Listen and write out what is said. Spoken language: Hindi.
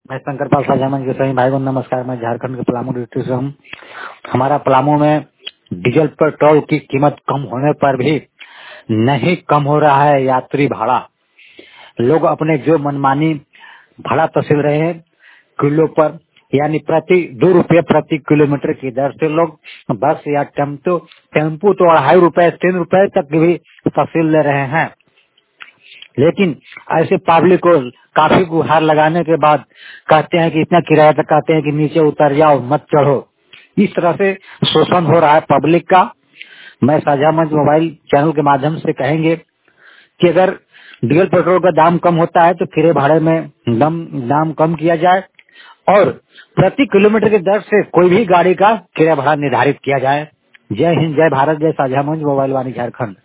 मैं शंकर पाल साझामंच के सभी भाई को नमस्कार। मैं झारखंड के पलामू डिस्ट्रिक्ट से हूँ। हमारा पलामू में डीजल पेट्रोल की कीमत कम होने पर भी नहीं कम हो रहा है यात्री भाड़ा। लोग अपने जो मनमानी भाड़ा तसील रहे हैं किलो पर, यानी प्रति 2 रुपये प्रति किलोमीटर की दर से लोग बस या टेम्पू तो 2.5 रुपए 3 रुपए तक भी तसील ले रहे हैं। लेकिन ऐसे पब्लिक को काफी गुहार लगाने के बाद कहते हैं कि इतना किराया, तक कहते हैं कि नीचे उतर जाओ, मत चढ़ो। इस तरह से शोषण हो रहा है पब्लिक का। मैं साझा मंच मोबाइल चैनल के माध्यम से कहेंगे कि अगर डीजल पेट्रोल का दाम कम होता है तो किराए भाड़े में दाम कम किया जाए और प्रति किलोमीटर की दर से कोई भी गाड़ी का किराया भाड़ा निर्धारित किया जाए। जय हिंद, जय भारत, जय साझा मंच मोबाइल वाणी झारखंड।